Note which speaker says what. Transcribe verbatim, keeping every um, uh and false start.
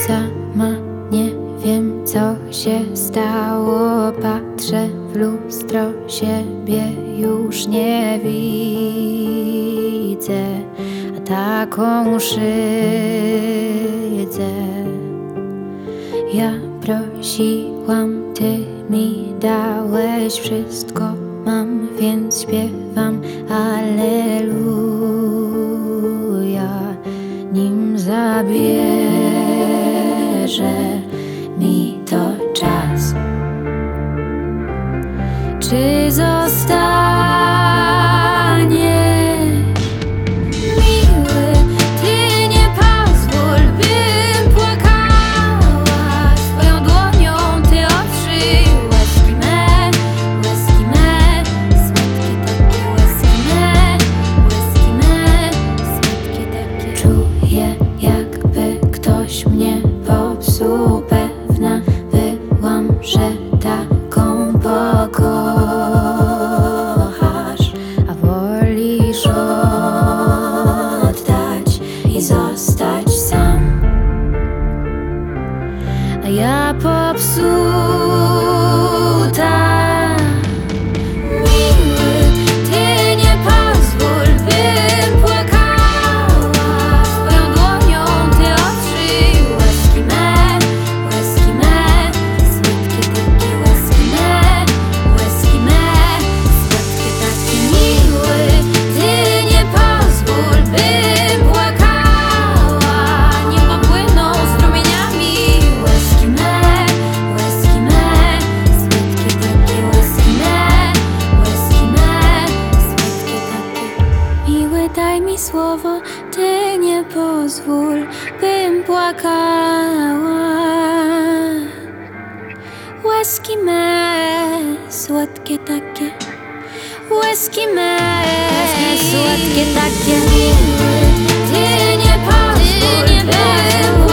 Speaker 1: Sama nie wiem, co się stało. Patrzę w lustro, siebie już nie widzę, a taką szydzę. Ja prosiłam, ty mi dałeś wszystko mam, więc śpiewam alleluja. Nim zabierze mi to czas, czy zostanie miły? Ty nie pozwól, bym płakała. Swoją dłonią ty otrzyj łezki me, łezki me, słodkie takie łezki me, łezki me, słodkie takie. Czuję, jakby ktoś mnie popsuł. Pewna byłam, że taką pokochasz, a wolisz oddać i zostać sam. A ja popsuta. Miły, ty nie pozwól, bym płakała. Swoją dłonią ty otrzyj łezki me, łezki me, słodkie takie łezki me, łezki me, słodkie takie. Miły, ty nie pozwól, bym płakała. Nieba płyną strumieniami łezki me, łezki me, słodkie takie łezki me, łezki me, słodkie takie. Miły, daj mi słowo, ty nie pozwól, bym płakała. Łezki me, słodkie takie, łezki me, słodkie takie. Miły, ty nie pozwól, bym